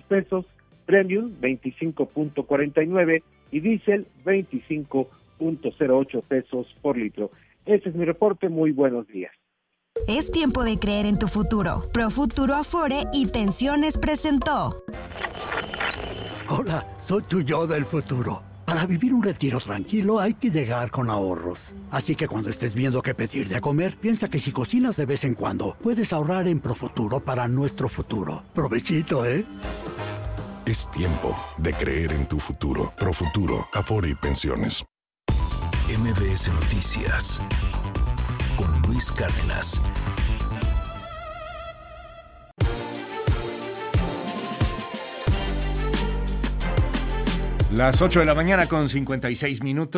pesos, Premium 25.49 y Diesel 25.08 pesos por litro. Ese es mi reporte, muy buenos días. Es tiempo de creer en tu futuro. Profuturo Afore y Pensiones presentó. Hola, soy tu yo del futuro. Para vivir un retiro tranquilo hay que llegar con ahorros. Así que cuando estés viendo qué pedir de comer, piensa que si cocinas de vez en cuando, puedes ahorrar en Profuturo para nuestro futuro. Provechito, ¿eh? Es tiempo de creer en tu futuro. Profuturo, Afore y Pensiones. MBS Noticias con Luis Cárdenas. Las 8 de la mañana con 56 minutos.